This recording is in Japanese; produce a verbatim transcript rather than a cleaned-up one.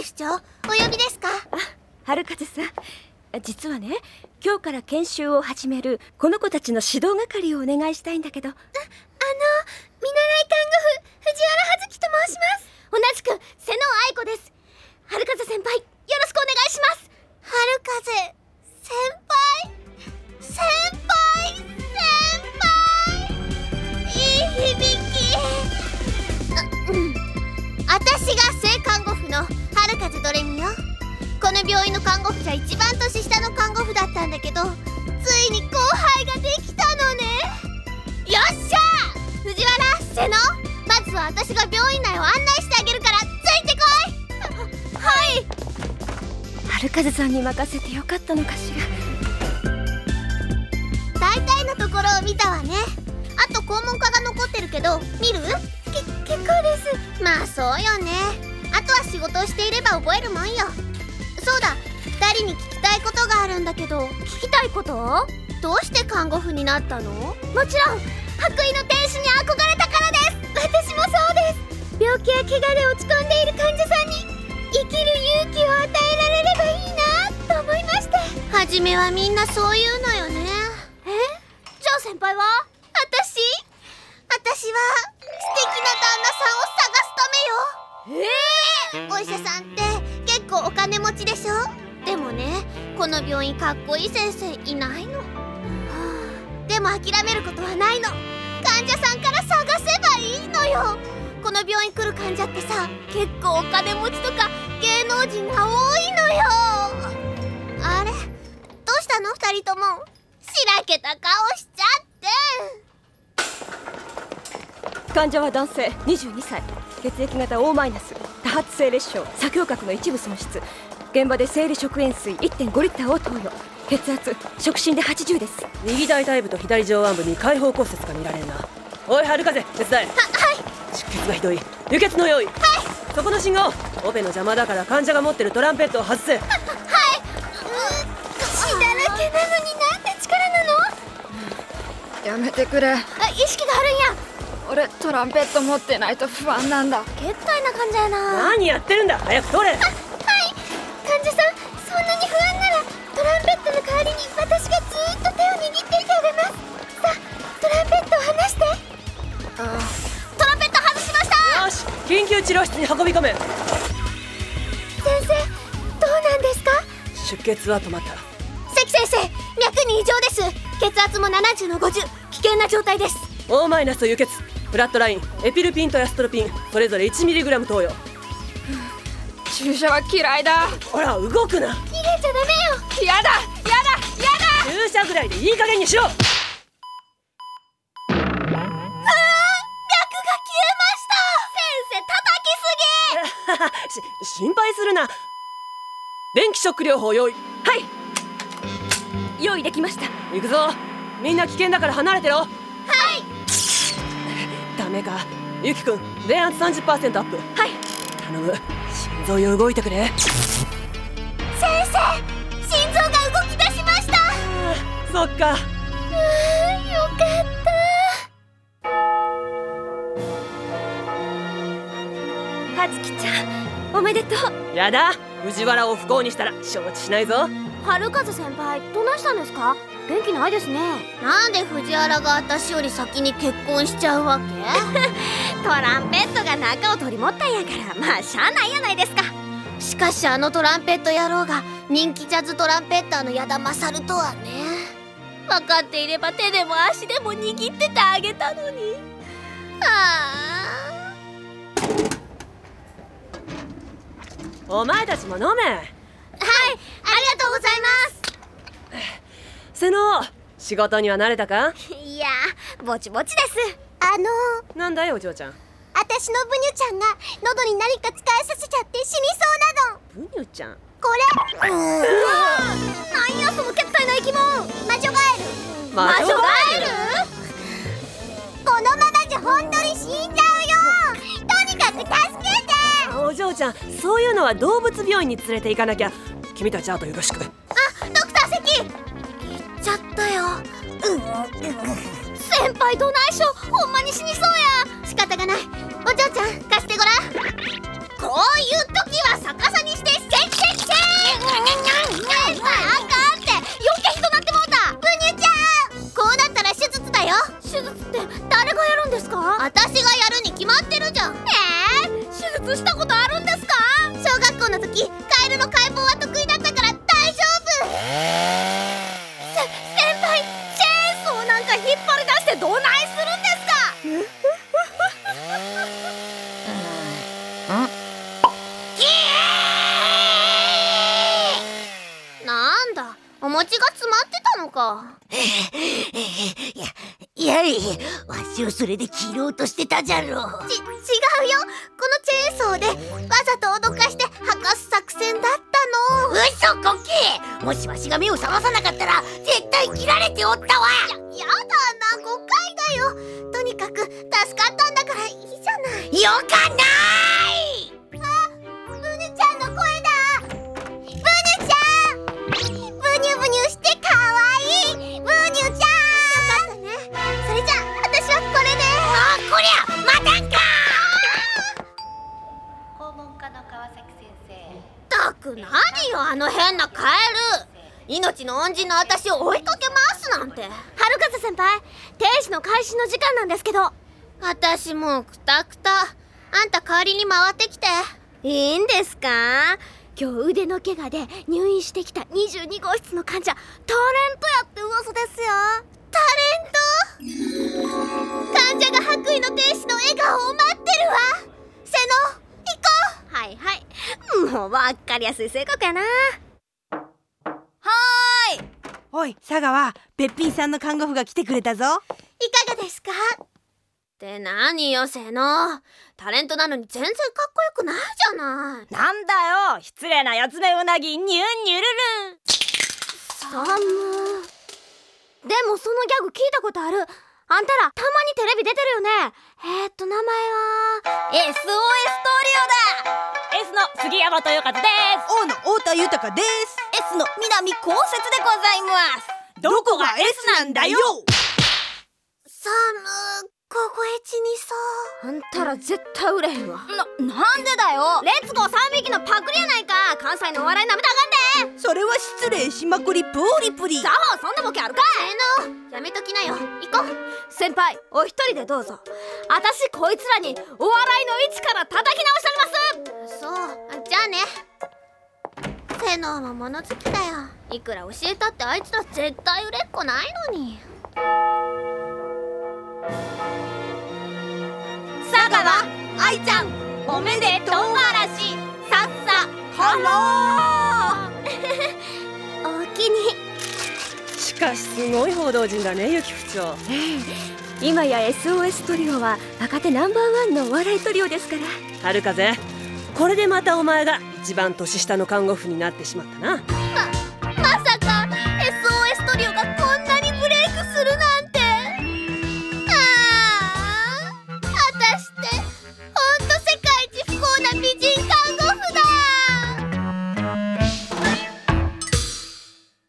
藤府長、お呼びですか？ あ、春風さん、実はね、今日から研修を始めるこの子たちの指導係をお願いしたいんだけど。あ、あの見習い看護婦藤原葉月と申します。 同じく瀬能愛子です。春風先輩、よろしくお願いします。 春風先輩先輩先輩、いい響き。あ、うん、私が正看護婦の春風ドレミよ。この病院の看護婦じゃ一番年下の看護婦だったんだけど、ついに後輩ができたのね。よっしゃー、藤原、瀬能、まずは私が病院内を案内してあげるからついてこい。は、はい。 春風さんに任せてよかったのかしら。 大体のところを見たわね。あと肛門科が残ってるけど見る？け、結構です。まあそうよね。あとは仕事をしていれば覚えるもんよ。そうだ、ふたりに聞きたいことがあるんだけど。 聞きたいこと？ どうして看護婦になったの？ もちろん白衣の天使に憧れたからです。 私もそうです。病気や怪我で落ち込んでいる患者さんに生きる勇気を与えられればいいなと思いまして。初めはみんなそう言うのよね。 え？じゃあ先輩は？ 私私は素敵な旦那さんを探すためよ。 えー、 お医者さんって結構お金持ちでしょ。でもね、この病院かっこいい先生いないの。はあ、でも諦めることはないの。患者さんから探せばいいのよ。この病院来る患者ってさ、結構お金持ちとか芸能人が多いのよ。あれ、どうしたの二人とも。しらけた顔しちゃって。 患者は男性、にじゅうにさい、血液型 オー マイナス、多発性裂傷、左胸郭の一部損失。現場で生理食塩水 いってんごリッターを投与。血圧、触診ではちじゅうです。 右大腿部と左上腕部に開放骨折が見られるな。おい春風、手伝え。は、はい。出血がひどい。輸血の用意。はい。そこの信号、オペの邪魔だから患者が持ってるトランペットを外せ。は、はい。 血だらけなのになんて力なの？ やめてくれ。 あ、意識があるんや。 俺トランペット持ってないと不安なんだ。 けったいな感じやな。 何やってるんだ、早く通れ。は、はい。 患者さん、そんなに不安ならトランペットの代わりに私がずーっと手を握っていてあげます。さあ、トランペットを離して。 ああ、 トランペット外しました。 よし、緊急治療室に運び込め。 先生、どうなんですか？ 出血は止まった。 関先生、脈に異常です。血圧もななじゅうのごじゅう、危険な状態です。 オー マイナス輸血、フラットライン、エピルピンとヤストロピン、それぞれ いちミリグラム 投与。 注射は嫌いだ。 ほら動くな。 逃げちゃダメよ。 やだやだやだ。 注射ぐらいでいい加減にしろ。し心配するな。電気ショック療法用意。 はい、用意できました。 行くぞ。みんな危険だから離れてろ。 はい。 ダメか。ゆきくん、電圧 さんじゅっパーセント アップ。 はい、 頼む、心臓よ動いてくれ。 先生、心臓が動き出しました。 そっか。 うーん、よかった。 はつきちゃん、おめでとう。 やだ、藤原を不幸にしたら承知しないぞ。 春風先輩、どないしたんですか？元気ないですね。なんで藤原が私より先に結婚しちゃうわけ？ トランペットが中を取り持ったんやから、まあしゃあないやないですか。 しかしあのトランペット野郎が人気ジャズトランペッターの矢田勝とはね。分かっていれば手でも足でも握っててあげたのに。ああ。 お前たちも飲め。 はい、ありがとうございます。 瀬能、仕事には慣れたか？ いや、ぼちぼちです。あのー、なんだいお嬢ちゃん。 私のブニュちゃんが喉に何か使いさせちゃって死にそうなの。 ブニュちゃん、 これ。うーん、なんやそのけったいな生き物。魔女ガエル。 魔女ガエル？ このままじゃ本当に死んじゃうよ。とにかく助けて。 お嬢ちゃん、そういうのは動物病院に連れて行かなきゃ。君たちあとよろしく。 あ、ドクター関。行っちゃったよ。うん、先輩どないしょ、ほんまに死にそうや。仕方がない。お嬢ちゃん貸してごらん。こういう時は逆さにし誰がやるんですか？私がやるに決まってるじゃん。えー、手術したことあるんですか？小学校の時カエルの解剖は得意だったから大丈夫。せ先輩、チェーンソーなんか引っ張り出してどないするんですか？なんだ、お餅が詰まってたのか。 いやいや、わしをそれで切ろうとしてたじゃろ。 ち、違うよ。このチェーンソーでわざと脅かして吐かす作戦だったの。 嘘こけ。もしわしが目を覚まさなかったら絶対切られておったわ。 や、やだな、誤解だよ。とにかく助かったんだからいいじゃない。 よかない。 あ、ブヌちゃんの声だ。ブヌちゃん、ブニュブニュしてかわいい。ブニュちゃん、よかったね。それじゃあ私はこれで。 あ、こりゃまたんか。 肛門科の川崎先生。 ったく何よ、あの変なカエル。命の恩人の私を追いかけ回すなんて。春風先輩、定時の開始の時間なんですけど。私もうクタクタ。あんた代わりに回ってきて。いいんですか？今日腕の怪我で入院してきたにじゅうにごう室の患者、タレントやって噂ですよ。タレント？患者が白衣の天使の笑顔を待ってるわ。瀬野、行こう。はいはい、もう分かりやすい性格やな。 おい、佐川、べっぴんさんの看護婦が来てくれたぞ。 いかがですか？って何よ、瀬野。タレントなのに全然かっこよくないじゃない。 なんだよ、失礼なやつめうなぎ、ニュンニュルルン。 サム。でもそのギャグ聞いたことある。あんたらたまにテレビ出てるよね。えーっと名前は エスオーエス トリオだ。 S の杉山豊和です。 O の太田豊です。 S の南こうせつでございます。 どこが S なんだよ。 サム、ここエチにさ。 あんたら絶対売れへんわ。 な、なんでだよ。レッツゴーさんびきのパクリやないか。関西のお笑いなめたらあかんで。 それは失礼しまくりプリプリ。 ザワそんなボケあるか。せーの、やめときなよ。行こう。先輩、お一人でどうぞ。私こいつらにお笑いの位置から叩き直しております。そう、じゃあね。セノーも物好きだよ。いくら教えたってあいつら絶対売れっ子ないのに。佐川愛ちゃん、おめでとう嵐さっさハローおおきに。 しかしすごい報道陣だね、ゆき府長。 今や エスオーエス トリオは若手ナンバーワンのお笑いトリオですから。 春風、これでまたお前が一番年下の看護婦になってしまったな。 な